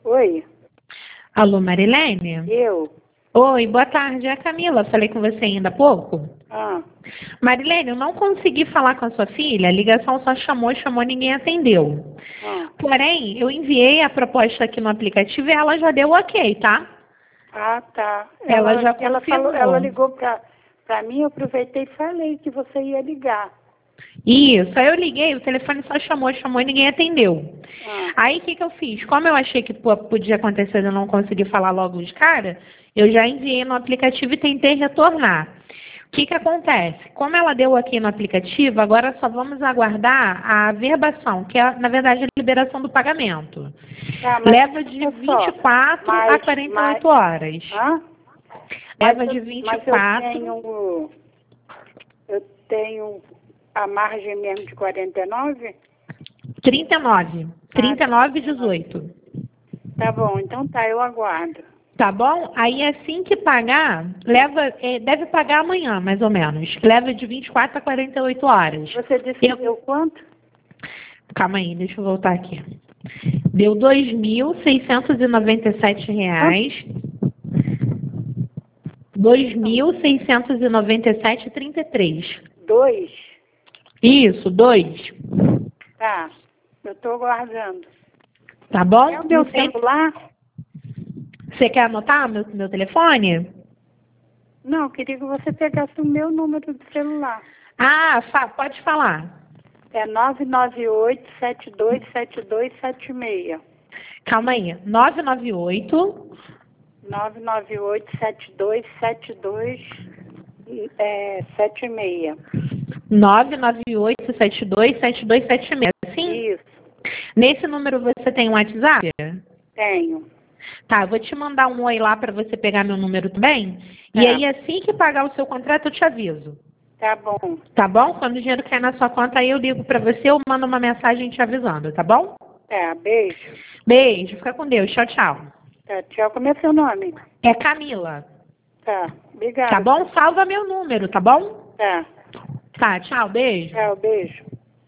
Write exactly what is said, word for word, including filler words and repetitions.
Oi, Alô, Marilene? eu? Oi, boa tarde. É a Camila. Falei com você ainda há pouco. Ah, Marilene, eu não consegui falar com a sua filha. A ligação só chamou, chamou, ninguém atendeu. ah, Porém, eu enviei a proposta aqui no aplicativo e ela já deu ok, tá? ah, tá. Ela Ela, já ela falou, ela confirmou. ligou pra, pra mim, eu aproveitei e falei que você ia ligar. Isso, aí eu liguei, o telefone só chamou, chamou e ninguém atendeu. Ah, Aí o que, que eu fiz? Como eu achei que pô, podia acontecer de eu não conseguir falar logo de cara, eu já enviei no aplicativo e tentei retornar. O que, que acontece? Como ela deu aqui no aplicativo, agora só vamos aguardar a verbação, que é, na verdade, a liberação do pagamento. tá, mas Leva de olha vinte e só, quatro a mas, quarenta e mas, oito horas. hã? Mas Leva de eu, vinte e mas eu quatro. tenho, eu tenho a margem mesmo de quarenta e nove? trinta e nove. Ah, trinta e nove e trinta e nove. dezoito. Tá bom, então tá, eu aguardo. Tá bom? Aí assim que pagar, leva, é, deve pagar amanhã, mais ou menos. Leva de vinte e quatro a quarenta e oito horas. Você disse que Eu, deu quanto? calma aí, deixa eu voltar aqui. Deu dois mil seiscentos e noventa e sete Quanto? reais. dois mil seiscentos e noventa e sete e trinta e três. Dois? Isso, dois. Tá, eu tô aguardando. Tá bom? É o meu Não sei- celular? Você quer anotar meu, meu telefone? Não, eu queria que você pegasse o meu número de celular. Ah, fa- pode falar. É nove nove oito, sete dois sete dois sete seis. Calma aí. nove nove oito. nove nove oito, sete dois sete dois é, sete seis. nove nove oito sete dois sete dois sete seis. Sim? Isso, Nesse número você tem um WhatsApp? tenho. Tá, eu vou te mandar um oi lá para você pegar meu número também. E Tá, aí, assim que pagar o seu contrato, eu te aviso. tá bom. Tá bom? Quando o dinheiro cair na sua conta, aí eu ligo para você ou mando uma mensagem te avisando, tá bom? Tá, beijo. Beijo, fica com Deus. Tchau, tchau. Tá, tchau. Como é seu nome? É Camila. Tá, obrigada. Tá bom? Salva meu número, tá bom? Tá, Tá, tchau, beijo. tchau, beijo.